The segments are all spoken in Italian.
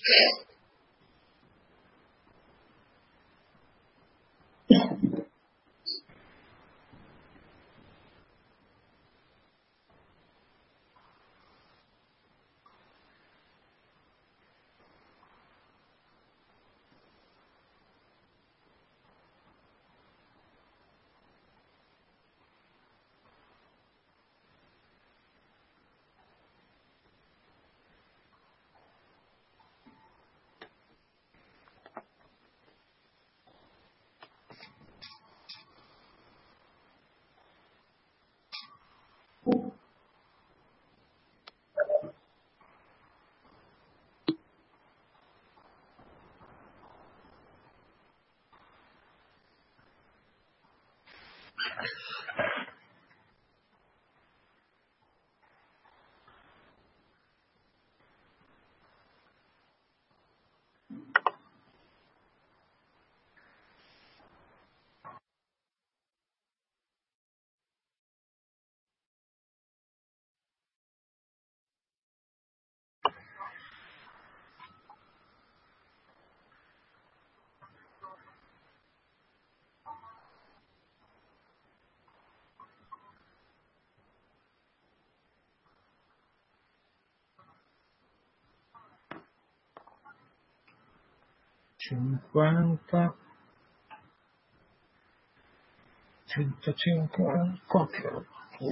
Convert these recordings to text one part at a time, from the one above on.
50, 150.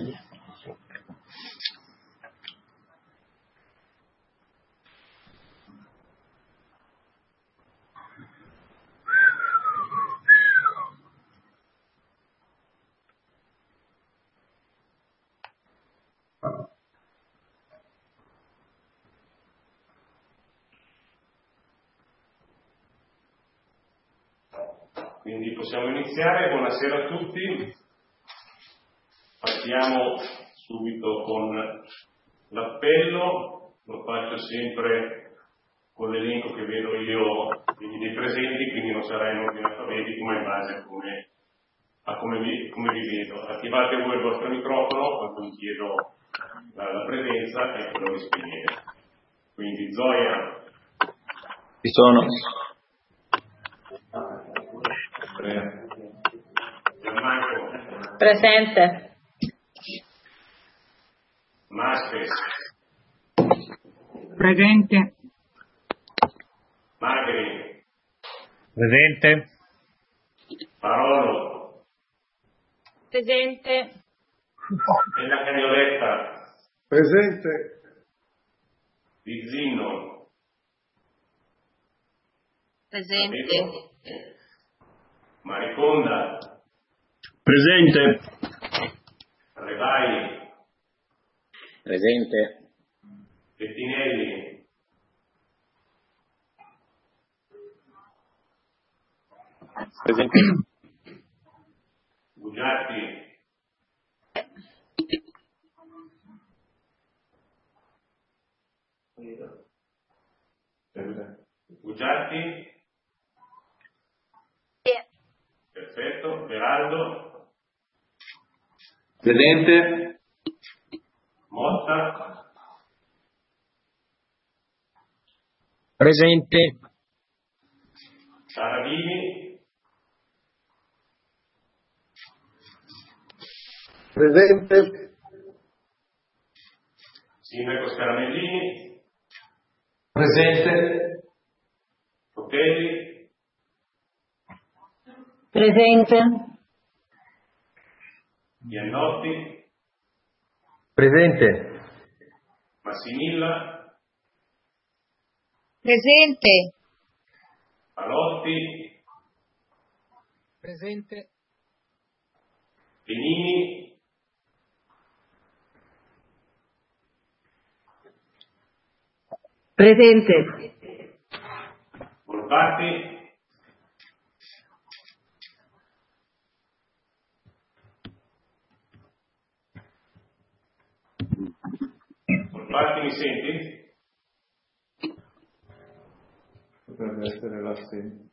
Quindi possiamo iniziare. Buonasera a tutti. Partiamo subito con l'appello. Lo faccio sempre con l'elenco che vedo io dei presenti, quindi non sarà in ordine alfabetico, ma in base a come vi vedo. Attivate voi il vostro microfono quando vi chiedo la presenza e quello di spegnere. Quindi Zoya. Ci sono. Gianmarco. Presente. Maspe. Presente. Magri. Presente. Parolo. Presente. E la Cagnoletta. Presente. Vizzino. Presente. Mariconda. Presente. Revai. Presente. Bettinelli. Presente. Bugiatti. Bugiatti. Perfetto. Beraldo. Presente. Motta. Presente. Saravini. Presente. Sindaco Scaramellini. Presente. Cotelli. Presente. Iannotti. Presente. Massimilla. Presente. Palotti. Presente. Benini. Presente. Volpatti. Volpatti, mi senti? Potrebbe essere l'assente.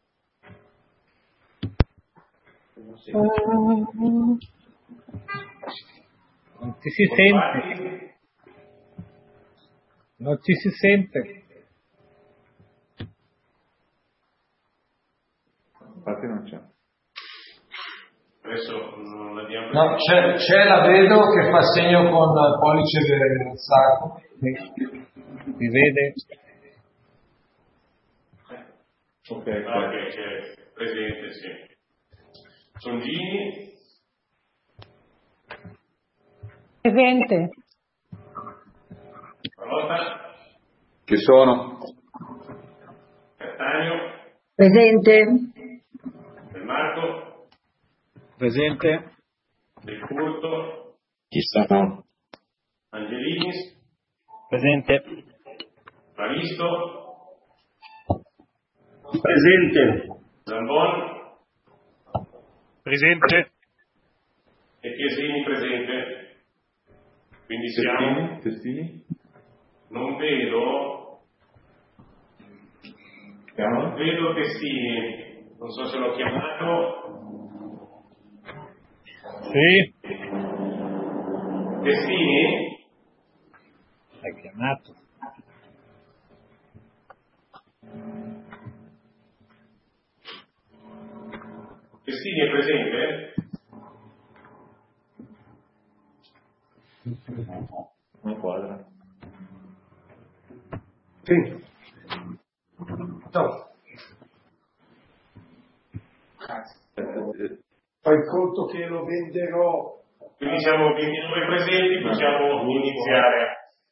Non ci si sente. Non ci si sente. infatti non c'è. Adesso non la diamo. No, c'è, la vedo che fa segno con il pollice del sacco. Mi vede? Ok, C'è presente, sì. Songini. Presente. Carlotta. Ci sono. Cattaneo. Presente. Del Marco. Presente? Del Curto. Ci sono. Angelinis. Presente? Flavisto. Presente. Zambon. Presente? E Chiesini presente. Quindi siamo. Testini? Non vedo. Non vedo Testini. Non so se l'ho chiamato. Sì? Testini? Hai chiamato? Testini è presente? Non quadra. Sì. No. Fai conto che lo venderò. Quindi siamo 29 presenti, possiamo iniziare.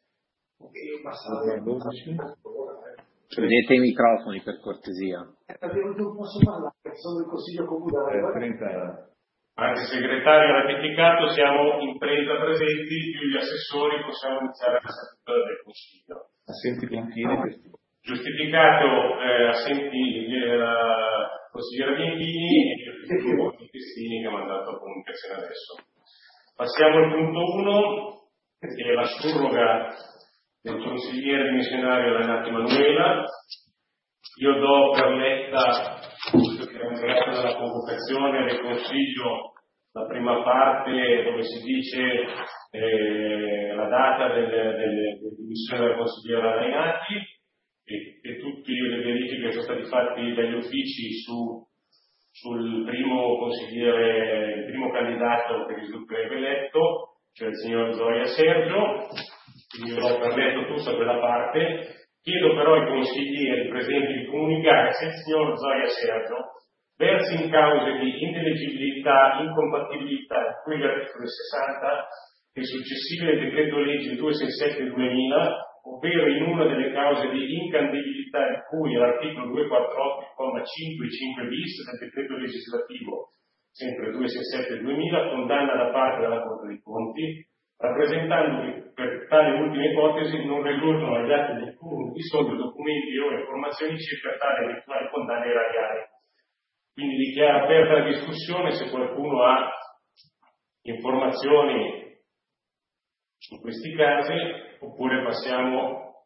Chiudete i microfoni per cortesia. Non posso parlare, sono del Consiglio Comunale. 30. Anche il segretario ha ratificato, siamo in 30 presenti, più gli assessori, possiamo iniziare la seduta del Consiglio. Assenti Bianchini. Giustificato assenti la consigliera Bianchini e il Testini che ha mandato la comunicazione adesso. Passiamo al punto 1, che è la surroga del consigliere dimissionario Lainati Manuela. Io do per letta, visto che era integrato nella convocazione del Consiglio, la prima parte dove si dice la data delle dimissioni del consigliere Lainati e tutte le verifiche che sono stati fatti dagli uffici sul primo consigliere, il primo candidato che risulterebbe eletto, cioè il signor Zoia Sergio. Quindi io ho per letto tutta quella parte. Chiedo però ai consiglieri presenti di comunicare se il signor Zoia Sergio versi in cause di indeleggibilità, incompatibilità di cui l'articolo 60 e successive del decreto legge 267 del 2000, ovvero in una delle cause di incandibilità di cui l'articolo 248, comma 5 e 5 bis del decreto legislativo, sempre 267 del 2000, condanna da parte della Corte dei Conti, rappresentando che per tale ultima ipotesi non risultano agli atti del comune di solito documenti o informazioni circa tale eventuali condanne erariali. Quindi dichiaro aperta la discussione se qualcuno ha informazioni su questi casi, oppure passiamo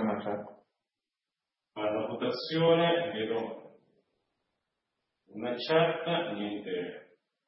alla votazione. Vedo una chat, niente.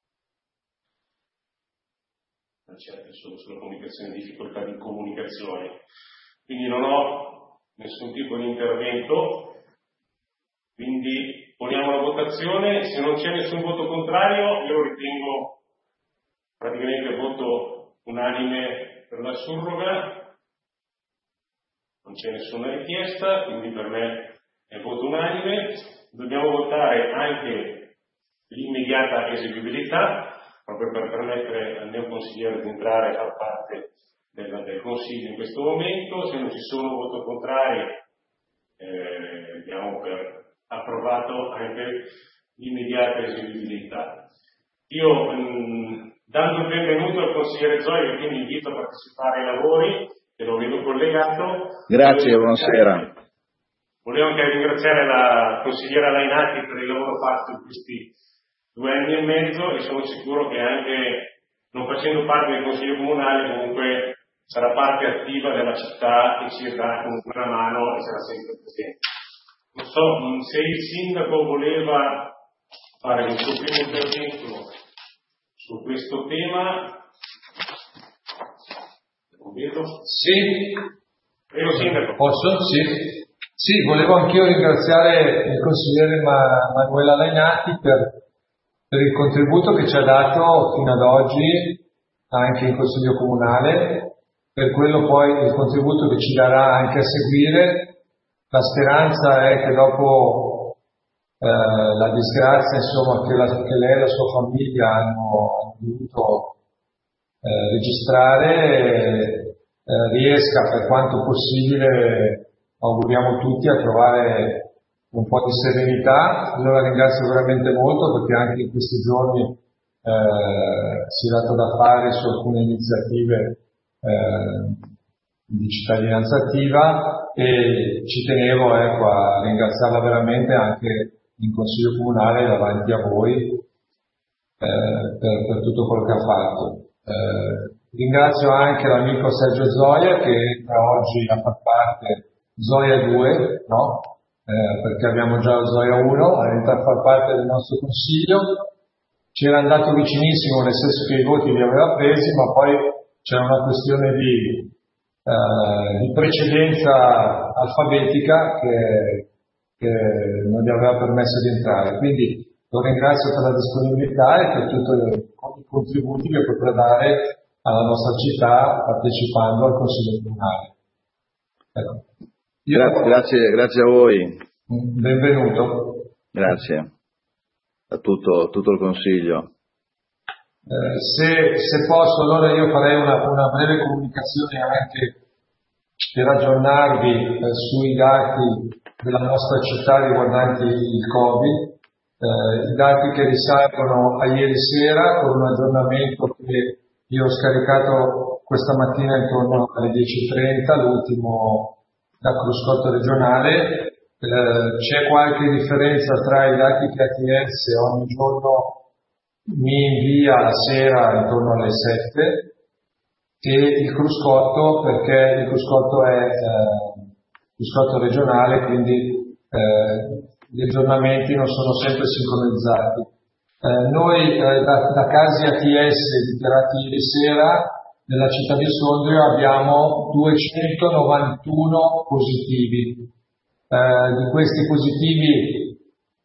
La chat è solo sulla comunicazione, difficoltà di comunicazione. Quindi non ho nessun tipo di intervento, quindi poniamo la votazione. Se non c'è nessun voto contrario, io ritengo praticamente voto unanime per la surroga. Non c'è nessuna richiesta, quindi per me è voto unanime. Dobbiamo votare anche l'immediata eseguibilità, proprio per permettere al mio consigliere di entrare a far parte del Consiglio in questo momento. Se non ci sono voti contrari, diamo per approvato anche l'immediata eseguibilità. Io, dando il benvenuto al consigliere Zoia, che quindi invito a partecipare ai lavori, che lo vedo collegato. Grazie, buonasera. Volevo anche ringraziare la consigliera Lainati per il lavoro fatto in questi 2 anni e mezzo, e sono sicuro che anche non facendo parte del Consiglio Comunale comunque sarà parte attiva della città e ci darà comunque una mano e sarà sempre presente. Non so se il sindaco voleva fare il suo primo intervento su questo tema. Non vedo. Sì. Prego, sindaco. Posso? Sì. Sì, volevo anch'io ringraziare il consigliere Manuela Lainati per il contributo che ci ha dato fino ad oggi anche in Consiglio Comunale, per quello poi il contributo che ci darà anche a seguire. La speranza è che dopo la disgrazia, insomma, che lei e la sua famiglia hanno dovuto registrare, riesca per quanto possibile, auguriamo tutti, a trovare un po' di serenità. Io la ringrazio veramente molto perché anche in questi giorni si è dato da fare su alcune iniziative di cittadinanza attiva e ci tenevo a ringraziarla veramente anche in Consiglio Comunale davanti a voi per tutto quello che ha fatto. Ringrazio anche l'amico Sergio Zoia che entra oggi a far parte Zoia 2, no? Perché abbiamo già lo Zoia 1, entra a far parte del nostro consiglio. C'era andato vicinissimo, nel senso che i voti li aveva presi, ma poi c'era una questione di precedenza alfabetica che non gli aveva permesso di entrare. Quindi lo ringrazio per la disponibilità e per tutti i contributi che potrà dare alla nostra città partecipando al Consiglio Comunale. Ecco. Grazie a voi. Benvenuto. Grazie a tutto il Consiglio. Se posso, allora io farei una breve comunicazione anche per aggiornarvi sui dati della nostra città riguardanti il Covid. I dati che risalgono a ieri sera, con un aggiornamento che io ho scaricato questa mattina intorno alle 10:30, l'ultimo da cruscotto regionale. C'è qualche differenza tra i dati che ATS ogni giorno mi invia la sera intorno alle 7 e il cruscotto, perché il cruscotto è cruscotto regionale, quindi gli aggiornamenti non sono sempre sincronizzati. Noi da casi ATS dichiarati ieri sera nella città di Sondrio abbiamo 291 positivi. Di questi positivi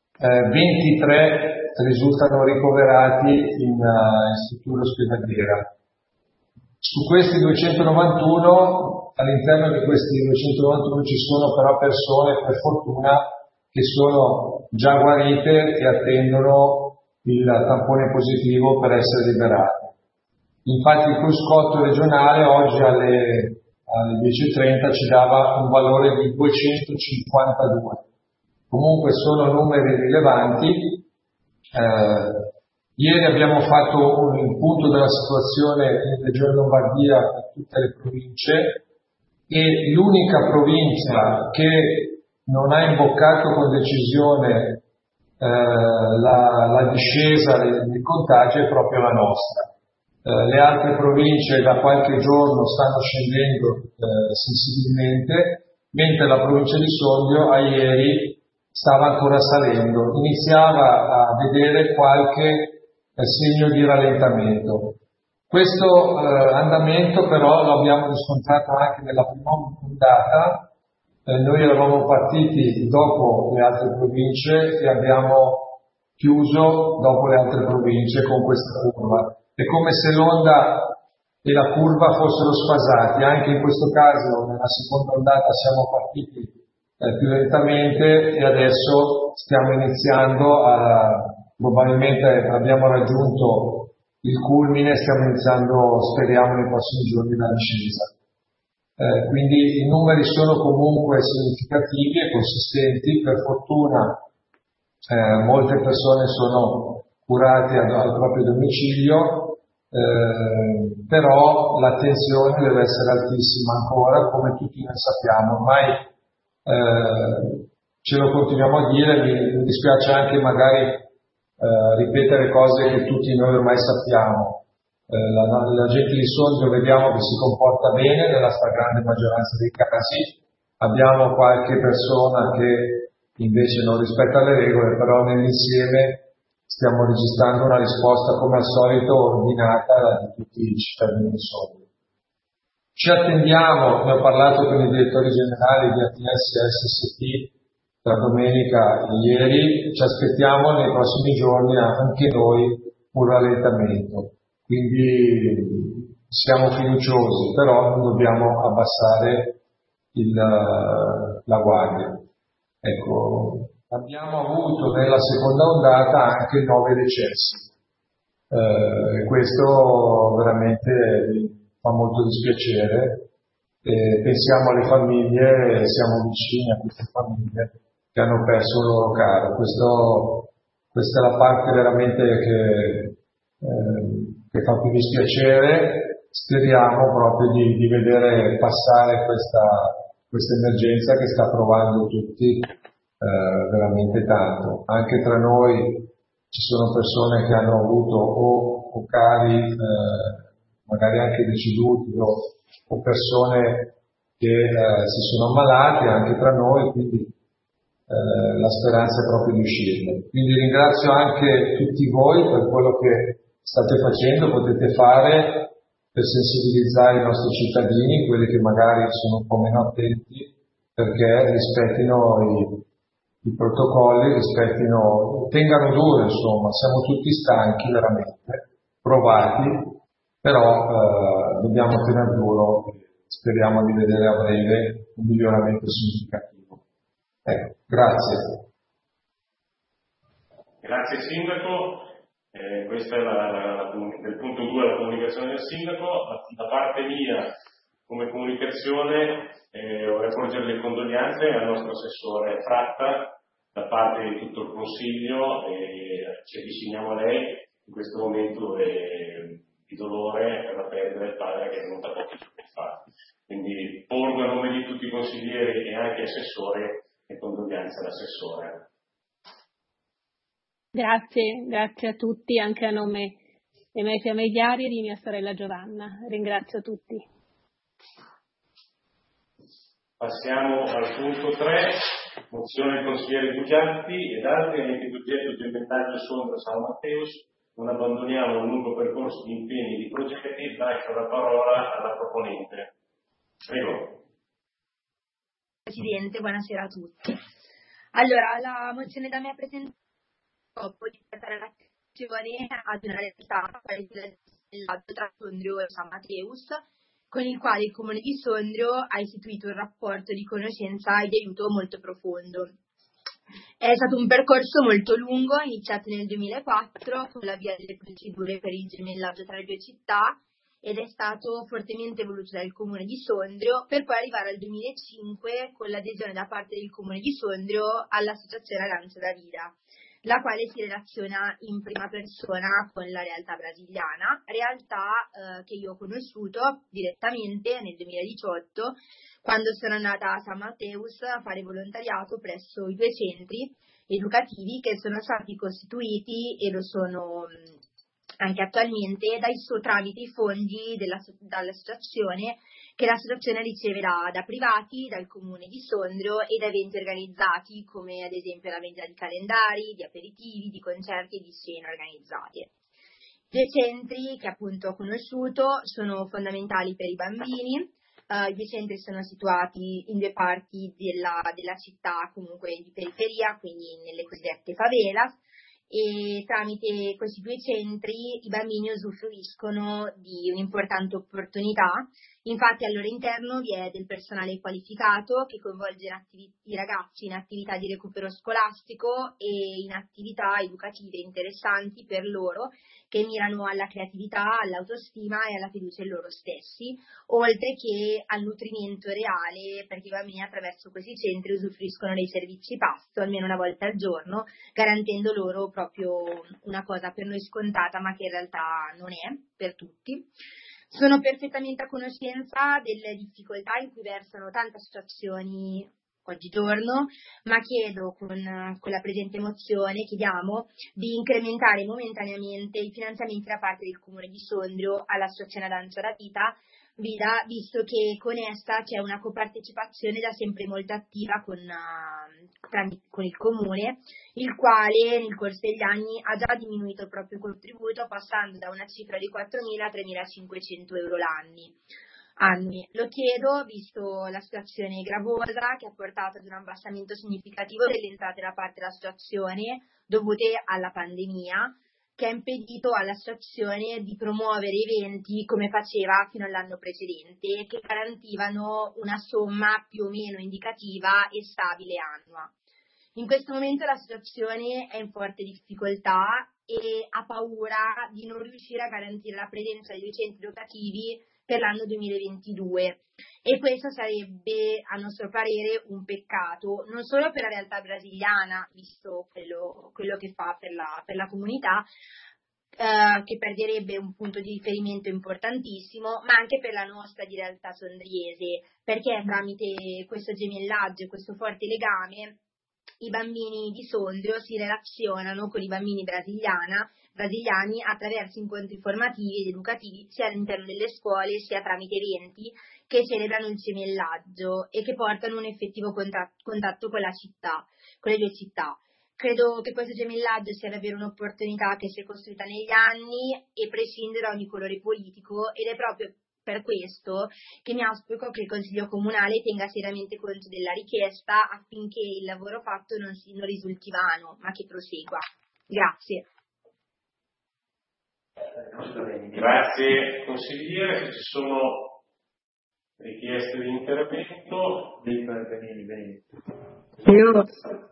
23 risultano ricoverati in struttura ospedaliera. Su questi 291, all'interno di questi 291 ci sono però persone, per fortuna, che sono già guarite e attendono il tampone positivo per essere liberate. Infatti il cruscotto regionale oggi alle 10:30 ci dava un valore di 252. Comunque sono numeri rilevanti. Ieri abbiamo fatto un punto della situazione in Regione Lombardia per tutte le province e l'unica provincia che non ha imboccato con decisione la discesa dei contagi è proprio la nostra. Le altre province da qualche giorno stanno scendendo sensibilmente, mentre la provincia di Sondrio a ieri stava ancora salendo, iniziava a vedere qualche segno di rallentamento. Questo andamento però lo abbiamo riscontrato anche nella prima ondata. Noi eravamo partiti dopo le altre province e abbiamo chiuso dopo le altre province con questa curva. È come se l'onda e la curva fossero sfasati. Anche in questo caso, nella seconda ondata, siamo partiti più lentamente e adesso stiamo iniziando probabilmente abbiamo raggiunto il culmine, stiamo iniziando, speriamo, nei prossimi giorni la discesa. Quindi i numeri sono comunque significativi e consistenti. Per fortuna molte persone sono curate al proprio domicilio, però l'attenzione deve essere altissima ancora, come tutti noi sappiamo. Ormai ce lo continuiamo a dire, mi dispiace anche magari ripetere cose che tutti noi ormai sappiamo. La gente di Sondrio vediamo che si comporta bene nella stragrande maggioranza dei casi, abbiamo qualche persona che invece non rispetta le regole, però nell'insieme stiamo registrando una risposta come al solito ordinata da tutti i cittadini di Sondrio. Ci attendiamo, ne ho parlato con i direttori generali di ATS e SST tra domenica e ieri, ci aspettiamo nei prossimi giorni anche noi un rallentamento, quindi siamo fiduciosi, però non dobbiamo abbassare la guardia. Ecco, abbiamo avuto nella seconda ondata anche 9 decessi. Questo veramente fa molto dispiacere. Pensiamo alle famiglie, siamo vicini a queste famiglie che hanno perso il loro caro. Questa è la parte veramente che fa più dispiacere. Speriamo proprio di vedere passare questa emergenza che sta provando tutti veramente tanto. Anche tra noi ci sono persone che hanno avuto o cari magari anche deceduti o persone che si sono ammalate anche tra noi, quindi la speranza è proprio di uscirne. Quindi ringrazio anche tutti voi per quello che state facendo, potete fare per sensibilizzare i nostri cittadini, quelli che magari sono un po' meno attenti, perché rispettino i protocolli, tengano duro, insomma, siamo tutti stanchi veramente, provati, però dobbiamo tenere duro, speriamo di vedere a breve un miglioramento significativo. Ecco, grazie. Grazie Sindaco. Questo è il punto 2, la comunicazione del Sindaco. Da parte mia, come comunicazione, vorrei porgere le condoglianze al nostro assessore Fratta da parte di tutto il Consiglio e ci avviciniamo a lei in questo momento di dolore per la perdita del padre che è venuta pochi giorni fa. Quindi porgo a nome di tutti i consiglieri e anche assessori le condoglianze all'assessore. Grazie a tutti, anche a nome dei miei familiari e di mia sorella Giovanna. Ringrazio tutti. Passiamo al punto 3, mozione del consigliere Bugiatti ed altri aventi progetto di inventario Sondrio San Matteus. Non abbandoniamo un lungo percorso di impegni e di progetti, lascio la parola alla proponente. Prego. Presidente, buonasera a tutti. Allora, la mozione da me presentata di portare l'attenzione ad una realtà quale quella del lago tra Sondrio e San Matteus, con il quale il Comune di Sondrio ha istituito un rapporto di conoscenza e di aiuto molto profondo. È stato un percorso molto lungo, iniziato nel 2004 con l'avvio delle procedure per il gemellaggio tra le due città ed è stato fortemente voluto dal Comune di Sondrio per poi arrivare al 2005 con l'adesione da parte del Comune di Sondrio all'Associazione Arancio da Vida, la quale si relaziona in prima persona con la realtà brasiliana, realtà che io ho conosciuto direttamente nel 2018 quando sono andata a San Matteus a fare volontariato presso i 2 centri educativi che sono stati costituiti e lo sono anche attualmente tramite i fondi dall'associazione che l'associazione riceve da privati, dal Comune di Sondrio e da eventi organizzati come ad esempio la vendita di calendari, di aperitivi, di concerti e di scene organizzate. I 2 centri che appunto ho conosciuto sono fondamentali per i bambini. I 2 centri sono situati in 2 parti della città, comunque di periferia, quindi nelle cosiddette favelas, e tramite questi 2 centri i bambini usufruiscono di un'importante opportunità. Infatti al loro interno vi è del personale qualificato che coinvolge i ragazzi in attività di recupero scolastico e in attività educative interessanti per loro che mirano alla creatività, all'autostima e alla fiducia in loro stessi, oltre che al nutrimento reale, perché i bambini attraverso questi centri usufruiscono dei servizi pasto almeno una volta al giorno, garantendo loro proprio una cosa per noi scontata ma che in realtà non è per tutti. Sono perfettamente a conoscenza delle difficoltà in cui versano tante associazioni oggigiorno, ma chiedo con la presente mozione, chiediamo di incrementare momentaneamente i finanziamenti da parte del Comune di Sondrio all'Associazione Arancio da Vida, visto che con essa c'è una copartecipazione da sempre molto attiva con il Comune, il quale nel corso degli anni ha già diminuito il proprio contributo passando da una cifra di 4.000 a 3.500 euro l'anno. anni. Lo chiedo visto la situazione gravosa che ha portato ad un abbassamento significativo delle entrate da parte dell'associazione dovute alla pandemia, che ha impedito all'associazione di promuovere eventi come faceva fino all'anno precedente, che garantivano una somma più o meno indicativa e stabile annua. In questo momento la situazione è in forte difficoltà e ha paura di non riuscire a garantire la presenza dei docenti educativi per l'anno 2022 e questo sarebbe, a nostro parere, un peccato non solo per la realtà brasiliana, visto quello che fa per la comunità, che perderebbe un punto di riferimento importantissimo, ma anche per la nostra di realtà sondriese, perché tramite questo gemellaggio e questo forte legame i bambini di Sondrio si relazionano con i bambini brasiliani attraverso incontri formativi ed educativi sia all'interno delle scuole sia tramite eventi che celebrano il gemellaggio e che portano un effettivo contatto con la città, con le due città. Credo che questo gemellaggio sia davvero un'opportunità che si è costruita negli anni e prescinde da ogni colore politico ed è proprio per questo che mi auspico che il Consiglio Comunale tenga seriamente conto della richiesta affinché il lavoro fatto non risulti vano, ma che prosegua. Grazie. Grazie consigliere, se ci sono richieste di intervento. Io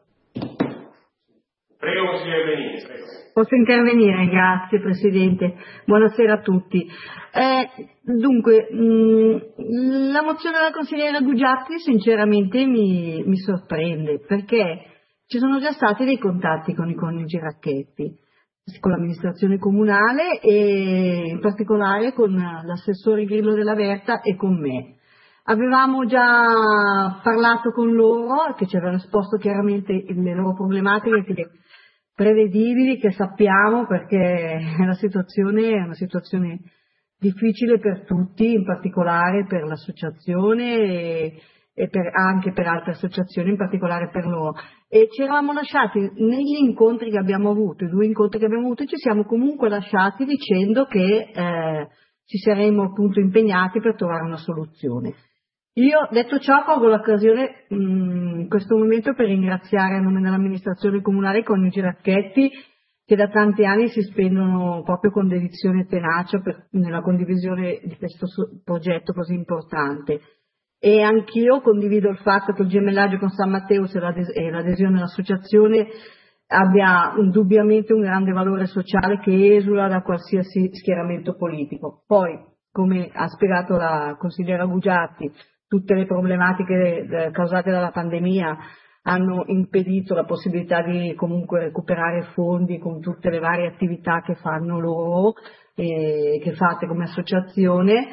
Prego consigliere Benini, prego. posso intervenire, grazie Presidente. Buonasera a tutti. Dunque, la mozione della consigliera Gugiatti sinceramente mi sorprende perché ci sono già stati dei contatti con i coniugi Racchetti, con l'amministrazione comunale e in particolare con l'assessore Grillo della Verta e con me. Avevamo già parlato con loro, che ci avevano esposto chiaramente le loro problematiche che prevedibili, che sappiamo perché la situazione è una situazione difficile per tutti, in particolare per l'associazione e anche per altre associazioni, in particolare per loro. E ci eravamo lasciati negli incontri che abbiamo avuto, i 2 incontri che abbiamo avuto, ci siamo comunque lasciati dicendo che ci saremmo appunto impegnati per trovare una soluzione. Io, detto ciò, colgo l'occasione in questo momento per ringraziare a nome dell'amministrazione comunale i coniugi Racchetti che da tanti anni si spendono proprio con dedizione e tenacia nella condivisione di questo progetto così importante. E anch'io condivido il fatto che il gemellaggio con San Matteo e l'adesione all'associazione abbia indubbiamente un grande valore sociale che esula da qualsiasi schieramento politico. Poi, come ha spiegato la consigliera Gugiatti, tutte le problematiche causate dalla pandemia hanno impedito la possibilità di comunque recuperare fondi con tutte le varie attività che fanno loro, che fate come associazione,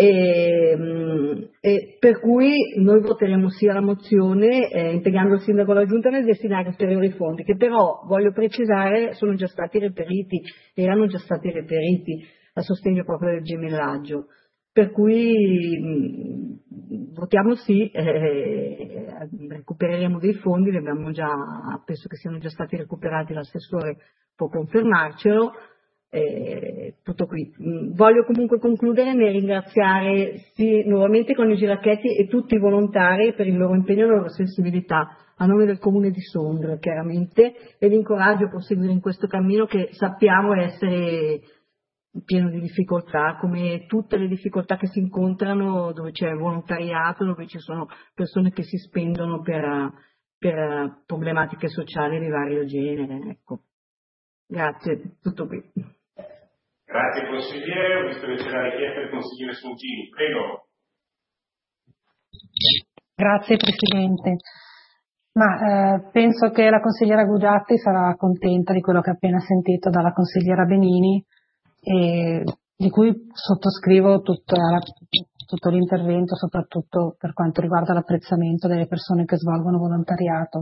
e per cui noi voteremo sì alla mozione, impegnando il sindaco e la giunta nel destinare ulteriori fondi, che però, voglio precisare, erano già stati reperiti a sostegno proprio del gemellaggio. Per cui votiamo sì, recupereremo dei fondi, penso che siano già stati recuperati, l'assessore può confermarcelo. Tutto qui. Voglio comunque concludere nel ringraziare nuovamente i coniugi Racchetti e tutti i volontari per il loro impegno e la loro sensibilità a nome del comune di Sondrio, chiaramente, e li incoraggio a proseguire in questo cammino che sappiamo essere pieno di difficoltà, come tutte le difficoltà che si incontrano dove c'è volontariato, dove ci sono persone che si spendono per problematiche sociali di vario genere. Ecco. Grazie, tutto qui. Grazie consigliere, ho visto che c'è la richiesta del consigliere Songini, prego. Grazie Presidente. Penso che la consigliera Gugiatti sarà contenta di quello che ha appena sentito dalla consigliera Benini e di cui sottoscrivo tutto l'intervento, soprattutto per quanto riguarda l'apprezzamento delle persone che svolgono volontariato.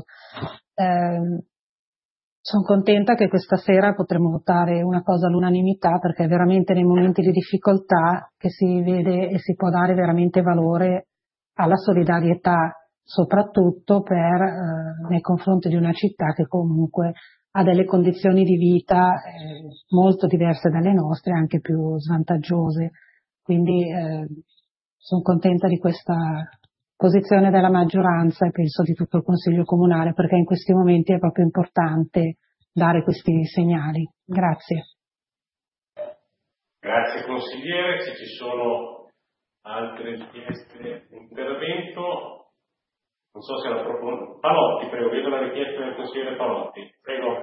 Sono contenta che questa sera potremo votare una cosa all'unanimità, perché è veramente nei momenti di difficoltà che si vede e si può dare veramente valore alla solidarietà, soprattutto nei confronti di una città che comunque ha delle condizioni di vita molto diverse dalle nostre, anche più svantaggiose. Quindi sono contenta di questa posizione della maggioranza e penso di tutto il Consiglio Comunale, perché in questi momenti è proprio importante dare questi segnali. Grazie. Grazie consigliere, se ci sono altre richieste di intervento, non so se la propone. Palotti, prego, vedo la richiesta del consigliere Palotti, prego.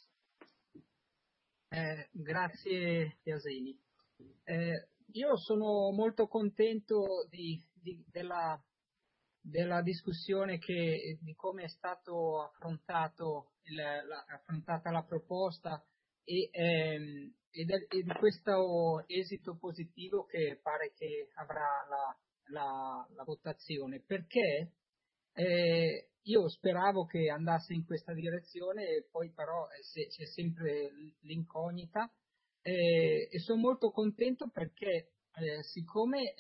Grazie Piasini. Io sono molto contento della discussione di come è stato affrontata la proposta e di questo esito positivo che pare che avrà la votazione, perché io speravo che andasse in questa direzione e poi però c'è sempre l'incognita e sono molto contento perché siccome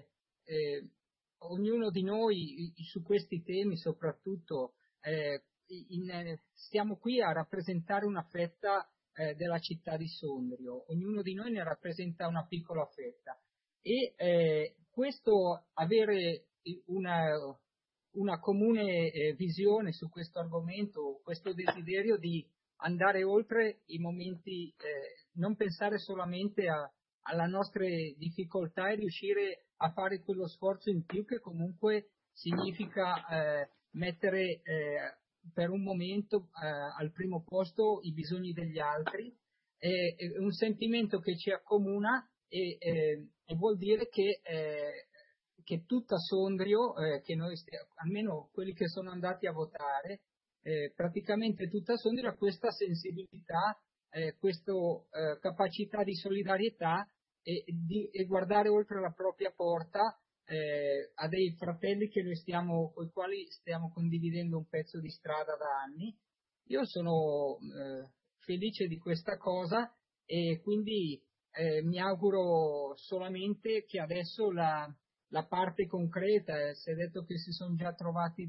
ognuno di noi su questi temi soprattutto stiamo qui a rappresentare una fetta della città di Sondrio, ognuno di noi ne rappresenta una piccola fetta e questo avere una comune visione su questo argomento, questo desiderio di andare oltre i momenti, non pensare solamente alle nostre difficoltà e riuscire a fare quello sforzo in più che comunque significa mettere per un momento al primo posto i bisogni degli altri, è un sentimento che ci accomuna e vuol dire che tutta Sondrio, che noi almeno quelli che sono andati a votare, praticamente tutta Sondrio ha questa sensibilità, questa capacità di solidarietà e guardare oltre la propria porta a dei fratelli con i quali stiamo condividendo un pezzo di strada da anni. Io sono felice di questa cosa e quindi mi auguro solamente che adesso la parte concreta, si è detto che si sono già trovati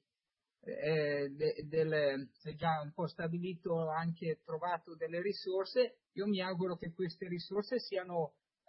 si è già un po' stabilito, anche trovato delle risorse, io mi auguro che queste risorse siano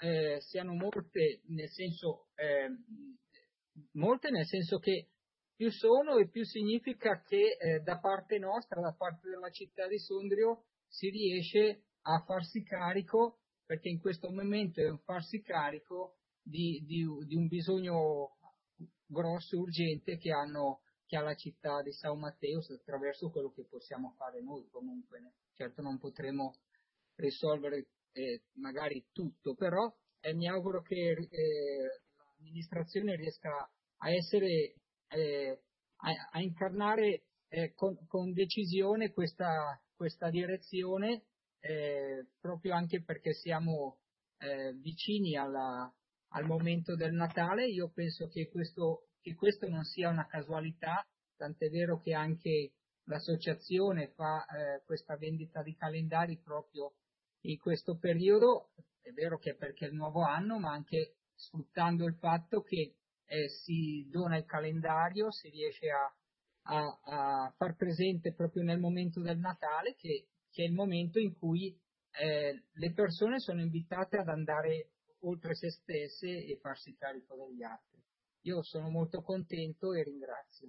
molte nel senso che più sono e più significa che da parte nostra, da parte della città di Sondrio, si riesce a farsi carico, perché in questo momento è un farsi carico di un bisogno grosso, urgente che ha la città di São Mateus attraverso quello che possiamo fare noi comunque. Certo non potremo risolvere magari tutto, però mi auguro che l'amministrazione riesca a essere a incarnare con decisione questa direzione, proprio anche perché siamo vicini al momento del Natale. Io penso che questo non sia una casualità, tant'è vero che anche l'associazione fa questa vendita di calendari proprio in questo periodo. È vero che è perché è il nuovo anno, ma anche sfruttando il fatto che si dona il calendario, si riesce a far presente proprio nel momento del Natale che è il momento in cui le persone sono invitate ad andare oltre se stesse e farsi carico degli altri. Io sono molto contento e ringrazio.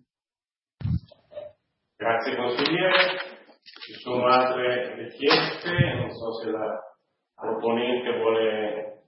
Grazie consigliere. Ci sono altre richieste, non so se la proponente vuole,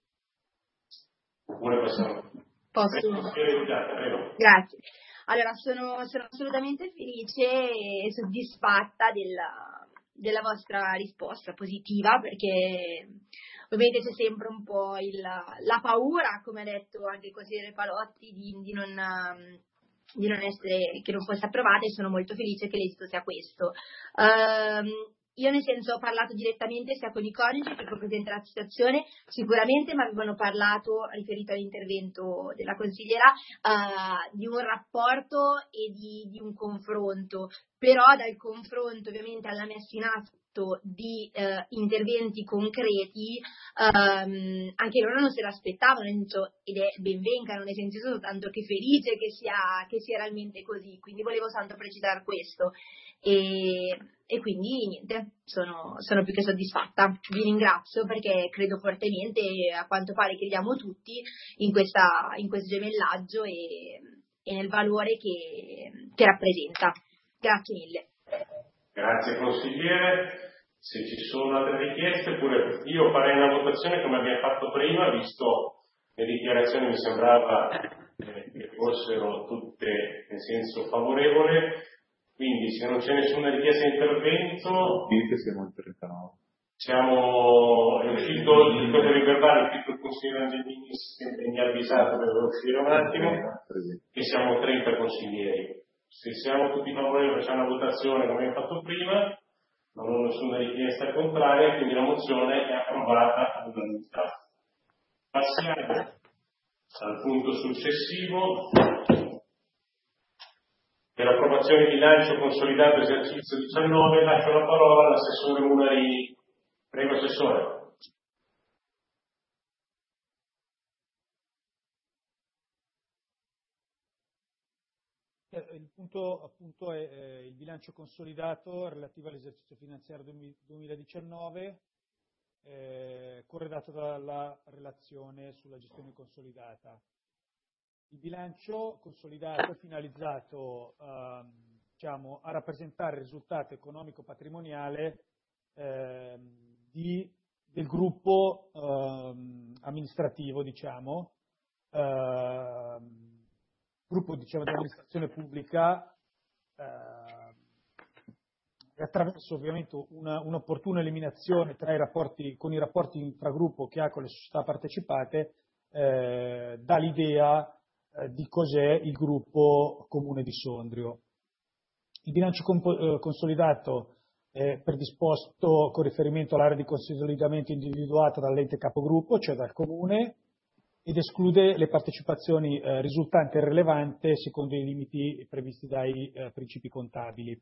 oppure possiamo. Posso? Prego. Grazie. Allora, sono assolutamente felice e soddisfatta della vostra risposta positiva, perché ovviamente c'è sempre un po' la paura, come ha detto anche il consigliere Palotti, di non essere, che non fosse approvata, e sono molto felice che l'esito sia questo. Io nel senso ho parlato direttamente sia con i coniugi che con il presidente della situazione, sicuramente mi avevano parlato, riferito all'intervento della consigliera, di un rapporto e di un confronto, però dal confronto ovviamente alla messa in atto di interventi concreti, anche loro non se l'aspettavano, ed è ben vengano, nel senso soltanto che felice che sia realmente così, quindi volevo soltanto precisare questo. e quindi niente, sono più che soddisfatta. Vi ringrazio perché credo fortemente, a quanto pare crediamo tutti, in questo gemellaggio e nel valore che rappresenta. Grazie mille. Grazie consigliere. Se ci sono altre richieste, oppure io farei una votazione come abbiamo fatto prima, visto le dichiarazioni mi sembrava che fossero tutte in senso favorevole, quindi se non c'è nessuna richiesta di intervento, siamo al 39. è uscito il codice verbale, è uscito il consigliere Angelini, mi ha avvisato che devo uscire un attimo, e siamo 30 consiglieri. Se siamo tutti favorevoli facciamo una votazione come abbiamo fatto prima, non ho nessuna richiesta contraria, quindi la mozione è approvata all'unanimità. Passiamo al punto successivo, per l'approvazione di bilancio consolidato esercizio 19, lascio la parola all'assessore Munarini. Prego, assessore. Il punto appunto è il bilancio consolidato relativo all'esercizio finanziario 2019, corredato dalla relazione sulla gestione consolidata. Il bilancio consolidato è finalizzato a rappresentare il risultato economico-patrimoniale del gruppo amministrativo, gruppo di amministrazione pubblica, attraverso ovviamente un'opportuna eliminazione con i rapporti intragruppo che ha con le società partecipate, dà l'idea di cos'è il gruppo Comune di Sondrio. Il bilancio consolidato è predisposto con riferimento all'area di consolidamento individuata dall'ente capogruppo, cioè dal Comune, ed esclude le partecipazioni risultanti e rilevanti secondo i limiti previsti dai principi contabili.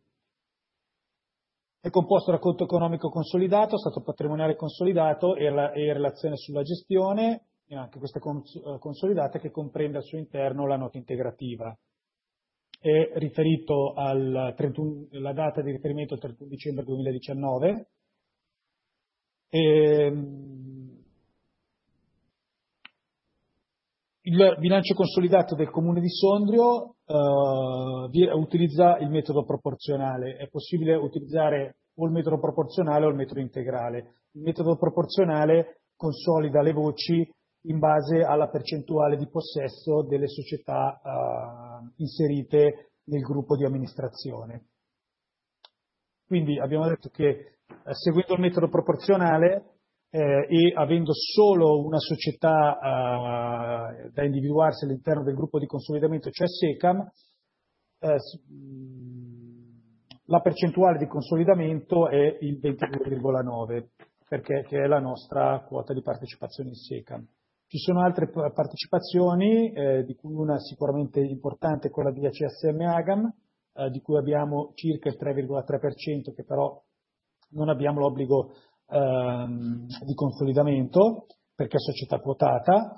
È composto da conto economico consolidato, stato patrimoniale consolidato e relazione sulla gestione, e anche questa consolidata, che comprende al suo interno la nota integrativa. È riferito la data di riferimento al 31 dicembre 2019. Il bilancio consolidato del Comune di Sondrio utilizza il metodo proporzionale. È possibile utilizzare o il metodo proporzionale o il metodo integrale. Il metodo proporzionale consolida le voci in base alla percentuale di possesso delle società inserite nel gruppo di amministrazione. Quindi abbiamo detto che seguendo il metodo proporzionale e avendo solo una società da individuarsi all'interno del gruppo di consolidamento, cioè SECAM, la percentuale di consolidamento è il 22,9%, che è la nostra quota di partecipazione in SECAM. Ci sono altre partecipazioni, di cui una sicuramente importante è quella di ACSM Agam, di cui abbiamo circa il 3,3%, che però non abbiamo l'obbligo di consolidamento perché è società quotata.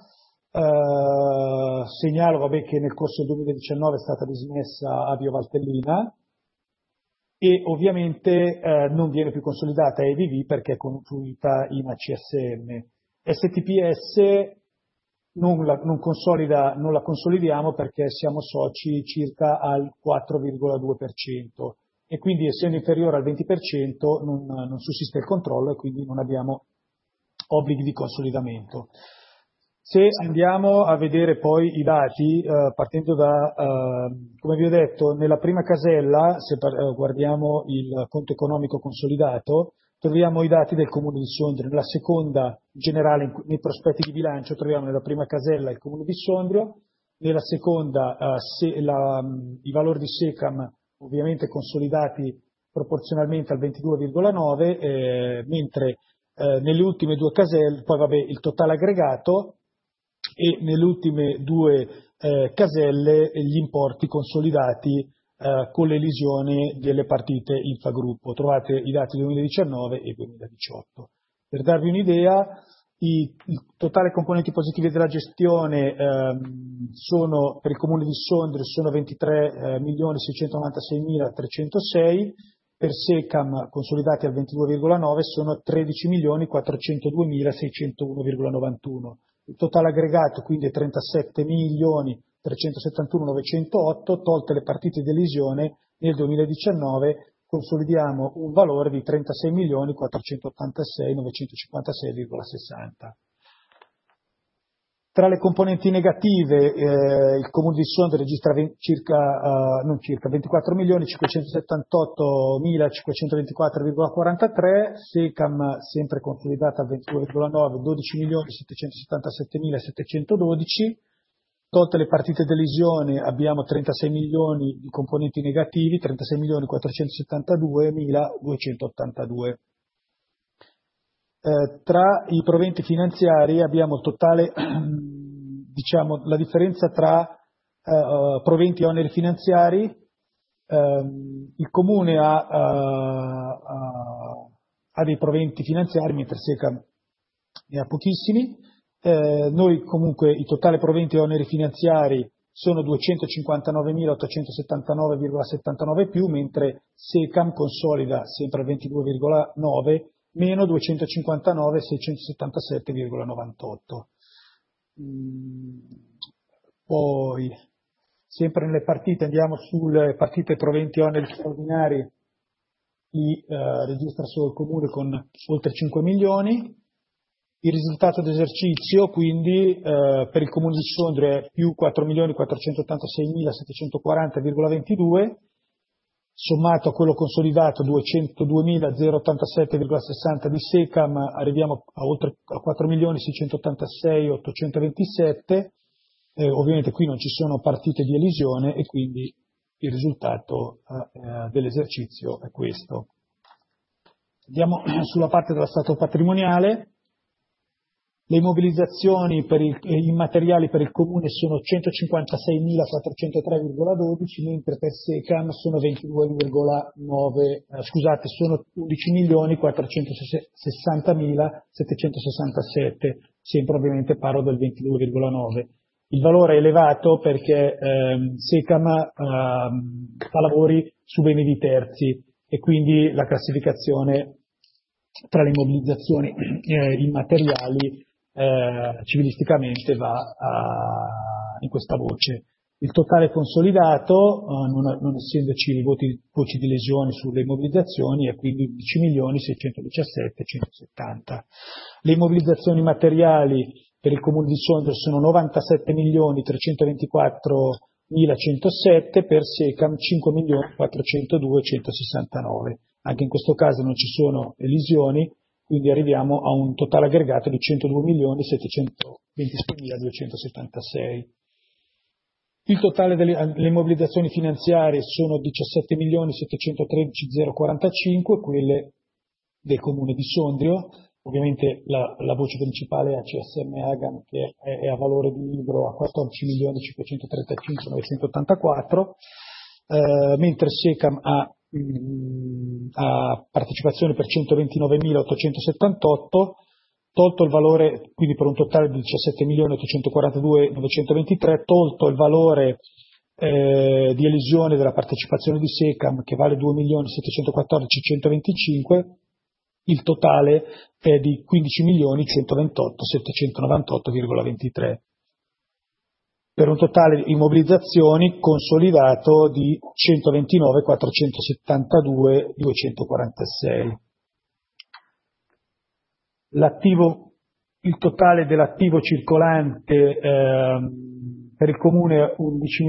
Segnalo che nel corso del 2019 è stata dismessa Avio Valtellina e ovviamente non viene più consolidata EVV perché è confluita in ACSM. STPS non la consolidiamo perché siamo soci circa al 4,2%. E quindi essendo inferiore al 20% non sussiste il controllo e quindi non abbiamo obblighi di consolidamento. Se andiamo a vedere poi i dati, partendo da, come vi ho detto, nella prima casella, se guardiamo il conto economico consolidato, troviamo i dati del Comune di Sondrio. Nella seconda, in generale, nei prospetti di bilancio, troviamo nella prima casella il Comune di Sondrio, nella seconda i valori di SECAM ovviamente consolidati proporzionalmente al 22,9%, mentre nelle ultime due caselle, poi il totale aggregato, e nelle ultime due caselle gli importi consolidati con l'elisione delle partite infragruppo. Trovate i dati 2019 e 2018. Per darvi un'idea, i totali componenti positivi della gestione sono per il Comune di Sondrio sono 23.696.306, per SECAM consolidati al 22,9 sono 13.402.601,91. Il totale aggregato quindi è 37.371.908, tolte le partite di elisione nel 2019 consolidiamo un valore di 36.486.956,60. Tra le componenti negative, il Comune di Sondrio registra 24.578.524,43, SECAM sempre consolidata al 22,9, 12.777.712, tolte le partite d'elisione abbiamo 36 milioni di componenti negativi, 36.472.282. Tra i proventi finanziari abbiamo il totale, diciamo, la differenza tra proventi e oneri finanziari. Il Comune ha dei proventi finanziari, mentre SECAM ne ha pochissimi. Noi comunque i totali proventi e oneri finanziari sono 259.879,79 più, mentre SECAM consolida sempre al 22,9 meno 259.677,98. Poi, sempre nelle partite, andiamo sulle partite proventi e oneri straordinari, registra solo il Comune con oltre 5 milioni. Il risultato d'esercizio, quindi, per il Comune di Sondrio è più 4.486.740,22, sommato a quello consolidato 202.087,60 di SECAM, arriviamo a oltre a 4.686.827. Ovviamente qui non ci sono partite di elisione e quindi il risultato dell'esercizio è questo. Andiamo sulla parte dello stato patrimoniale. Le immobilizzazioni immateriali per il Comune sono 156.403,12, mentre per SECAM sono 22,9, sono 11.460.767, sempre ovviamente parlo del 22,9. Il valore è elevato perché SECAM fa lavori su beni di terzi e quindi la classificazione tra le immobilizzazioni immateriali civilisticamente va in questa voce. Il totale consolidato, non essendoci voci di lesioni sulle immobilizzazioni, è quindi 11.617.170. Le immobilizzazioni materiali per il Comune di Sondrio sono 97.324.107, per SECAM 5.402.169. Anche in questo caso non ci sono elisioni, quindi arriviamo a un totale aggregato di 102.726.276. Il totale delle immobilizzazioni finanziarie sono 17.713.045, quelle del Comune di Sondrio. Ovviamente la voce principale è ACSM Agam, che è a valore di libro a 14.535.984, mentre SECAM ha partecipazione per 129.878, tolto il valore, quindi per un totale di 17.842.923, tolto il valore di elisione della partecipazione di SECAM, che vale 2.714.125, il totale è di 15.128.798,23. Per un totale di immobilizzazioni consolidato di 129.472.246. Il totale dell'attivo circolante per il Comune è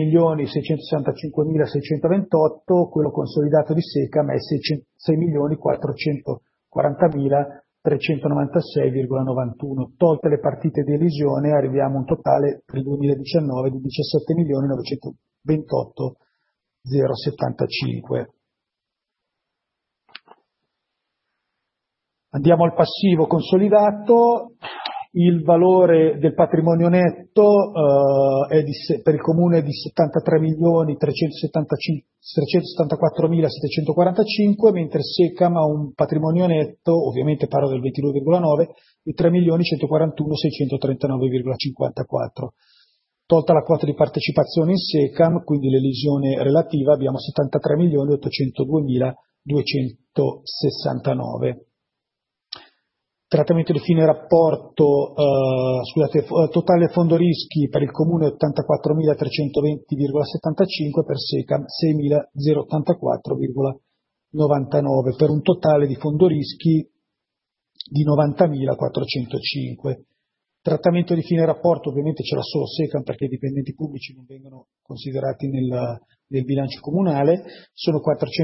11.665.628, quello consolidato di SECAM è 6.440.396,91. Tolte le partite di elisione arriviamo a un totale per il 2019 di 17.928.075. Andiamo al passivo consolidato. Il valore del patrimonio netto per il Comune è di 73.374.745, mentre SECAM ha un patrimonio netto, ovviamente parlo del 22,9, di 3.141.639,54. Tolta la quota di partecipazione in SECAM, quindi l'elisione relativa, abbiamo 73.802.000 269. Trattamento di fine rapporto, totale fondo rischi per il comune 84.320,75, per SECAM 6.084,99, per un totale di fondo rischi di 90.405. Trattamento di fine rapporto, ovviamente c'era solo SECAM perché i dipendenti pubblici non vengono considerati nel bilancio comunale, sono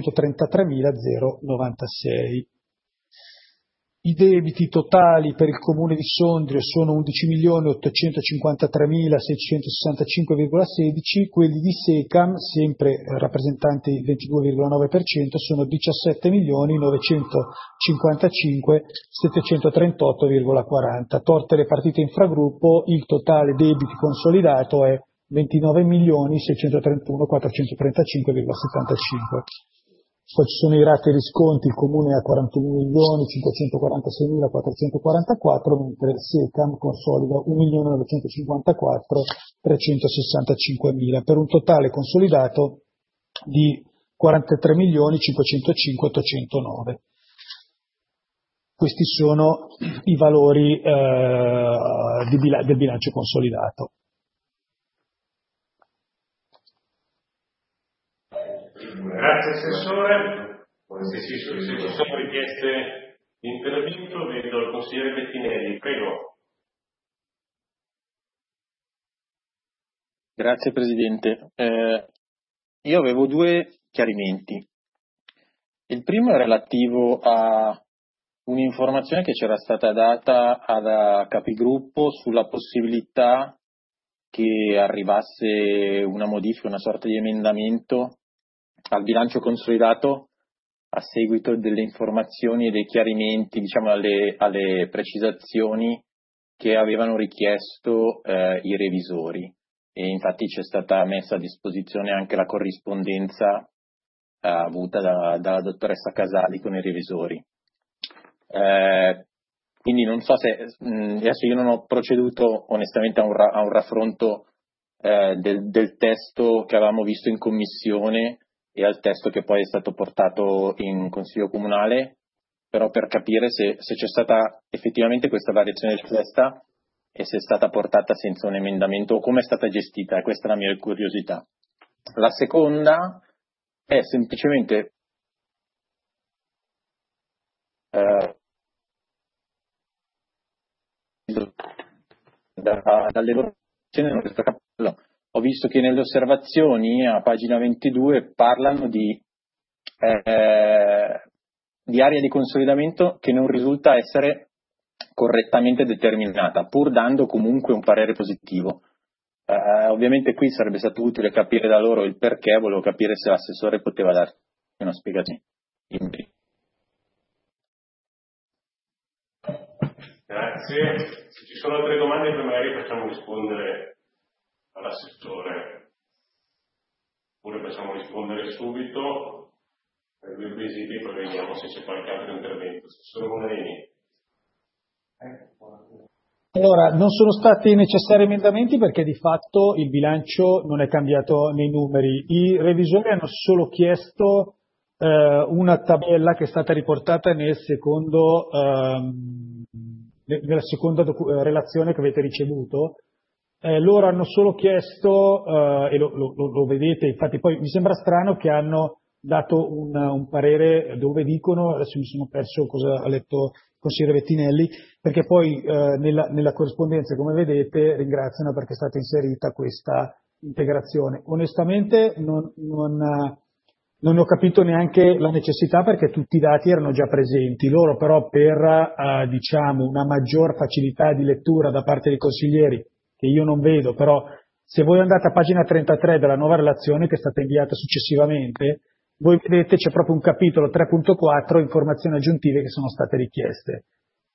433.096. I debiti totali per il comune di Sondrio sono 11.853.665,16, quelli di SECAM, sempre rappresentanti il 22,9%, sono 17.955.738,40. Tolte le partite infragruppo, il totale debiti consolidato è 29.631.435,75. Poi ci sono i rate e risconti, il comune a 41.546.444, mentre SECAM consolida 1.954.365.000, per un totale consolidato di 43.505.809. Questi sono i valori del bilancio consolidato. Grazie Assessore. Se ci sono richieste di intervento, vedo il consigliere Bettinelli, prego. Grazie Presidente. Io avevo due chiarimenti. Il primo è relativo a un'informazione che c'era stata data alla Capigruppo sulla possibilità che arrivasse una modifica, una sorta di emendamento al bilancio consolidato a seguito delle informazioni e dei chiarimenti, diciamo alle precisazioni che avevano richiesto i revisori, e infatti c'è stata messa a disposizione anche la corrispondenza avuta dalla dottoressa Casali con i revisori. Quindi non so se adesso io non ho proceduto onestamente a un raffronto del testo che avevamo visto in commissione e al testo che poi è stato portato in Consiglio Comunale, però per capire se c'è stata effettivamente questa variazione del testa e se è stata portata senza un emendamento o come è stata gestita, questa è la mia curiosità. La seconda è semplicemente dalle loro ho visto che nelle osservazioni a pagina 22 parlano di area di consolidamento che non risulta essere correttamente determinata, pur dando comunque un parere positivo. Ovviamente qui sarebbe stato utile capire da loro il perché, volevo capire se l'assessore poteva darci una spiegazione. Grazie. Se ci sono altre domande poi magari facciamo rispondere all'assessore, oppure facciamo rispondere subito per due quesiti, poi vediamo se c'è qualche altro intervento. Assessore Bonarini. Allora, non sono stati necessari emendamenti perché di fatto il bilancio non è cambiato nei numeri. I revisori hanno solo chiesto una tabella che è stata riportata nella seconda relazione che avete ricevuto. Loro hanno solo chiesto, e lo vedete, infatti poi mi sembra strano che hanno dato un parere dove dicono, adesso mi sono perso cosa ha letto il consigliere Bettinelli, perché poi nella corrispondenza, come vedete, ringraziano perché è stata inserita questa integrazione. Onestamente non ne ho capito neanche la necessità perché tutti i dati erano già presenti. Loro però per diciamo una maggior facilità di lettura da parte dei consiglieri, che io non vedo, però se voi andate a pagina 33 della nuova relazione che è stata inviata successivamente, voi vedete c'è proprio un capitolo 3.4 informazioni aggiuntive che sono state richieste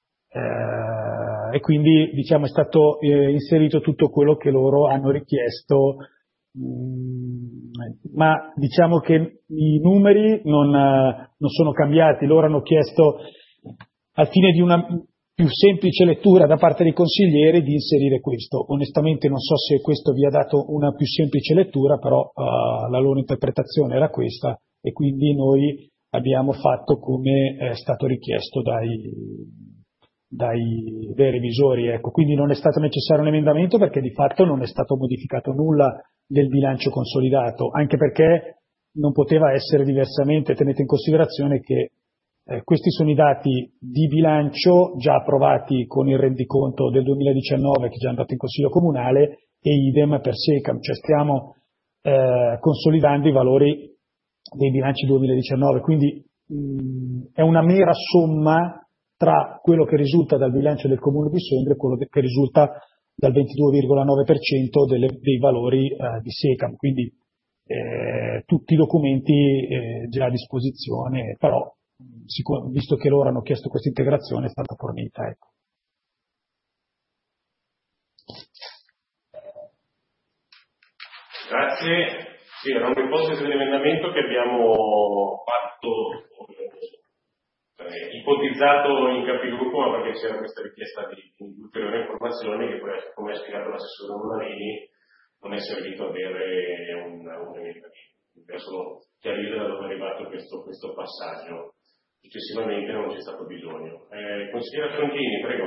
e quindi diciamo è stato inserito tutto quello che loro hanno richiesto, ma diciamo che i numeri non sono cambiati. Loro hanno chiesto al fine di una più semplice lettura da parte dei consiglieri di inserire questo. Onestamente non so se questo vi ha dato una più semplice lettura, però la loro interpretazione era questa e quindi noi abbiamo fatto come è stato richiesto dai revisori. Ecco. Quindi non è stato necessario un emendamento perché di fatto non è stato modificato nulla del bilancio consolidato, anche perché non poteva essere diversamente. Tenete in considerazione che questi sono i dati di bilancio già approvati con il rendiconto del 2019 che è già andato in Consiglio Comunale, e idem per SECAM, cioè stiamo consolidando i valori dei bilanci 2019, quindi è una mera somma tra quello che risulta dal bilancio del Comune di Sondrio e quello che risulta dal 22,9% dei valori di SECAM, quindi tutti i documenti già a disposizione, però visto che loro hanno chiesto questa integrazione è stata fornita. Ecco. Grazie. Sì, era un'ipotesi dell'emendamento che abbiamo fatto, ipotizzato in capigruppo, ma perché c'era questa richiesta di ulteriori informazioni che poi, come ha spiegato l'assessore Monarini, non è servito avere un emendamento. Per solo chiarire da dove è arrivato questo passaggio. Successivamente non c'è stato bisogno. Consigliera Frangini, prego.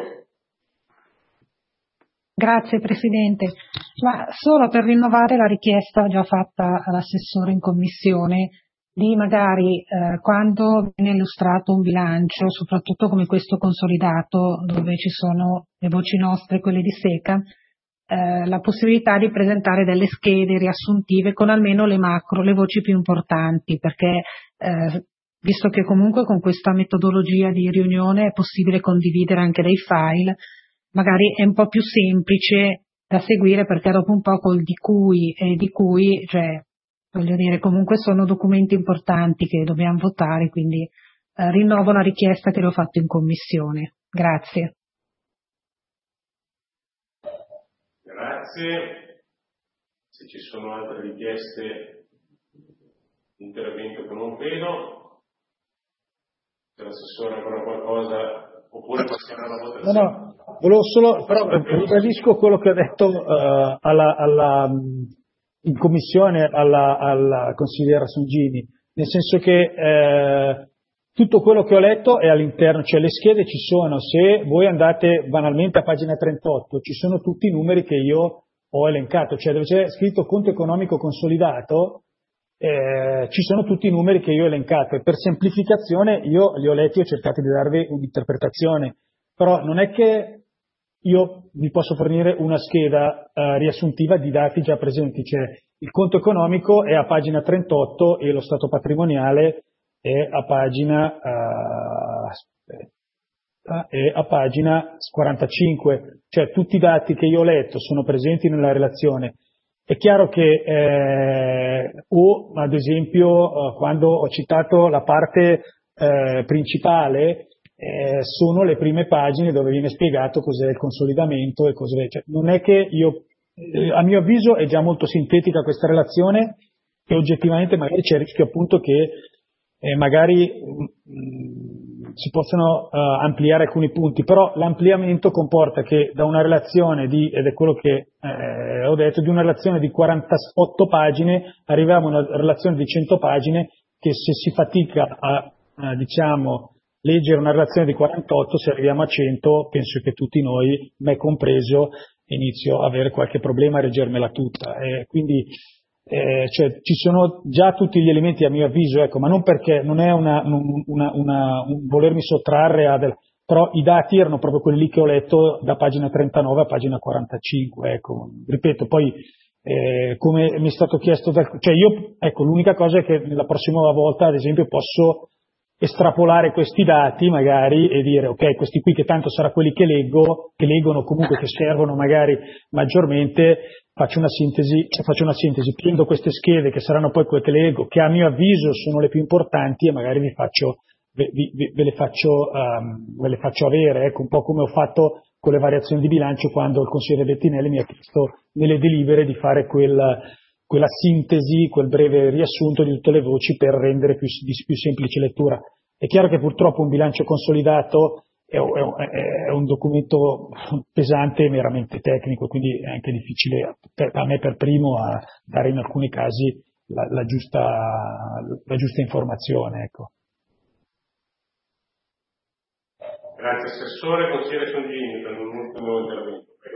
Grazie Presidente, ma solo per rinnovare la richiesta già fatta all'assessore in commissione di magari quando viene illustrato un bilancio, soprattutto come questo consolidato dove ci sono le voci nostre e quelle di SECA, la possibilità di presentare delle schede riassuntive con almeno le macro, le voci più importanti, perché visto che comunque con questa metodologia di riunione è possibile condividere anche dei file, magari è un po' più semplice da seguire, perché dopo un po' col di cui, cioè, voglio dire, comunque sono documenti importanti che dobbiamo votare, quindi rinnovo la richiesta che l'ho fatto in commissione. Grazie. Grazie. Se ci sono altre richieste di intervento che non vedo, se l'assessore ancora qualcosa, oppure passiamo alla votazione. No, volevo solo, però ribadisco quello che ho detto in commissione alla consigliera Songini, nel senso che tutto quello che ho letto è all'interno, cioè le schede ci sono, se voi andate banalmente a pagina 38 ci sono tutti i numeri che io ho elencato, cioè dove c'è scritto conto economico consolidato, ci sono tutti i numeri che io ho elencato, e per semplificazione io li ho letti e ho cercato di darvi un'interpretazione, però non è che io vi posso fornire una scheda riassuntiva di dati già presenti, cioè il conto economico è a pagina 38 e lo stato patrimoniale è a pagina 45, cioè tutti i dati che io ho letto sono presenti nella relazione. È chiaro che ad esempio quando ho citato la parte principale sono le prime pagine dove viene spiegato cos'è il consolidamento e cos'è, cioè, non è che io, a mio avviso è già molto sintetica questa relazione e oggettivamente magari c'è il rischio appunto che magari si possono ampliare alcuni punti, però l'ampliamento comporta che da una relazione ed è quello che ho detto, di una relazione di 48 pagine arriviamo a una relazione di 100 pagine che se si fatica a diciamo leggere una relazione di 48, se arriviamo a 100 penso che tutti noi, me compreso, inizio a avere qualche problema a leggermela tutta, quindi cioè, ci sono già tutti gli elementi a mio avviso, ecco, ma non perché non è un volermi sottrarre però i dati erano proprio quelli che ho letto da pagina 39 a pagina 45, ecco, ripeto, poi come mi è stato chiesto, cioè io, ecco, l'unica cosa è che la prossima volta ad esempio posso estrapolare questi dati magari e dire ok, questi qui che tanto sarà quelli che leggono comunque, che servono magari maggiormente, faccio una sintesi, prendo queste schede che saranno poi quelle che leggo, che a mio avviso sono le più importanti, e magari ve le faccio avere, ecco, un po' come ho fatto con le variazioni di bilancio quando il consigliere Bettinelli mi ha chiesto nelle delibere di fare quella sintesi, quel breve riassunto di tutte le voci per rendere più semplice lettura. È chiaro che purtroppo un bilancio consolidato è un documento pesante e meramente tecnico, quindi è anche difficile a me per primo a dare in alcuni casi la giusta informazione, ecco. Grazie Assessore. Consigliere Songini per un ultimo intervento. Prego.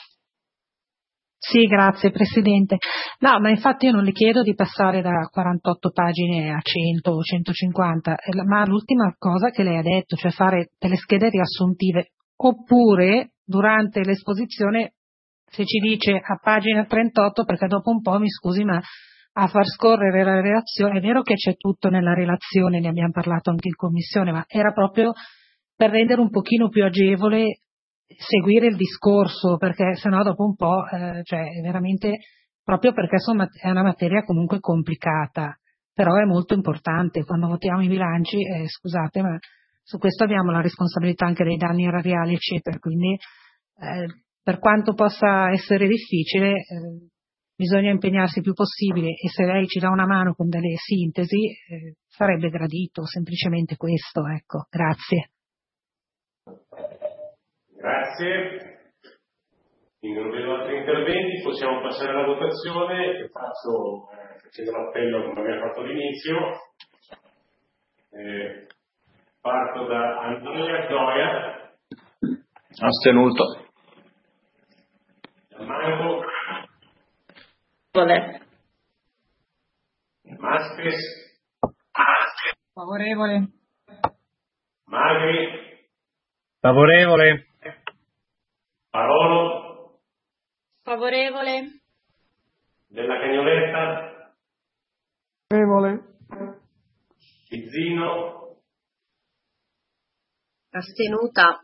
Sì, grazie Presidente. No, ma infatti io non le chiedo di passare da 48 pagine a 100 o 150, ma l'ultima cosa che lei ha detto, cioè fare delle schede riassuntive, oppure durante l'esposizione se ci dice a pagina 38, perché dopo un po', mi scusi, ma a far scorrere la relazione, è vero che c'è tutto nella relazione, ne abbiamo parlato anche in commissione, ma era proprio per rendere un pochino più agevole seguire il discorso, perché sennò dopo un po', cioè veramente, proprio perché è una materia comunque complicata, però è molto importante. Quando votiamo i bilanci, scusate, ma su questo abbiamo la responsabilità anche dei danni erariali, eccetera, quindi per quanto possa essere difficile, bisogna impegnarsi il più possibile, e se lei ci dà una mano con delle sintesi, sarebbe gradito, semplicemente questo, ecco, grazie. Grazie. Quindi non vedo altri interventi, possiamo passare alla votazione e facendo l'appello come abbiamo fatto all'inizio. Parto da Andrea Gioia. Astenuto. Manco. Masches. Favorevole. Magri. Favorevole. Parolo. Favorevole. Della Cagnoletta. Favorevole. Pizzino. Astenuta.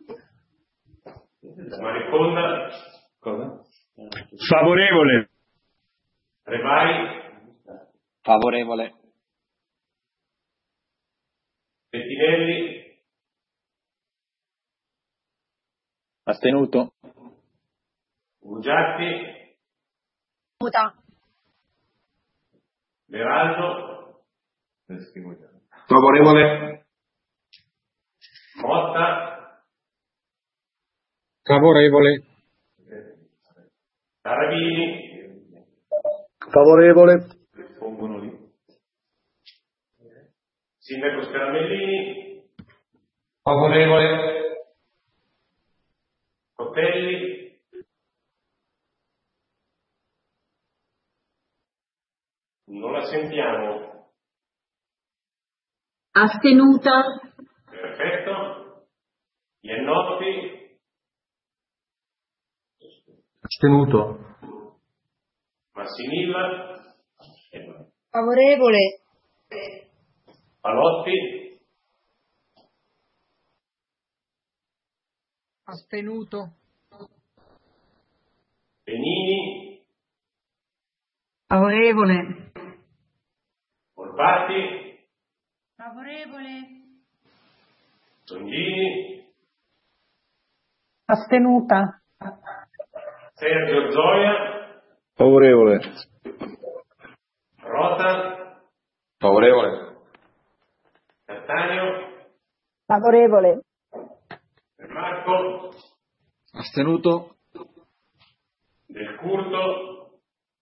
Mariconda. Cosa? Favorevole. Rebai. Favorevole. Pettinelli. Astenuto. Bugiatti. Muta. Veraldo. Favorevole. Motta. Favorevole. Tarabini. Favorevole. Sindaco Scaramellini. Favorevole. Cotelli. Non la sentiamo. Astenuta. Perfetto. Iannotti. Astenuto. Massimilla. Favorevole. Palotti. Astenuto. Benini. Favorevole. Volpatti. Favorevole. Songini. Astenuta. Sergio Zoia. Favorevole. Rota. Favorevole. Cattaneo. Favorevole. Marco. Astenuto. Del Curto.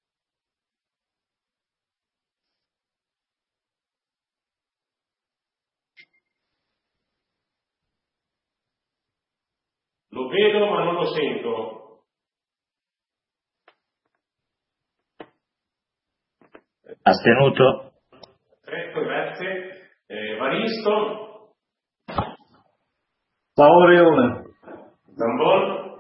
Lo vedo ma non lo sento. Astenuto. Perfetto, grazie. Varisto. Favorevole. Zambon.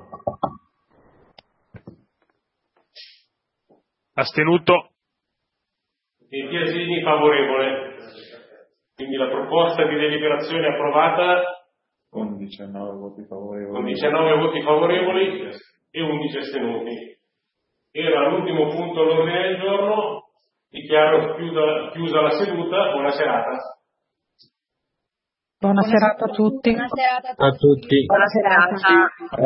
Astenuto. E Piasini favorevole. Quindi la proposta di deliberazione è approvata Con 19 voti favorevoli. con 19 voti favorevoli e 11 astenuti. Era l'ultimo punto all'ordine del giorno. Dichiaro chiusa la seduta. Buona serata. Buona serata a tutti. Buona serata A tutti. Buona serata.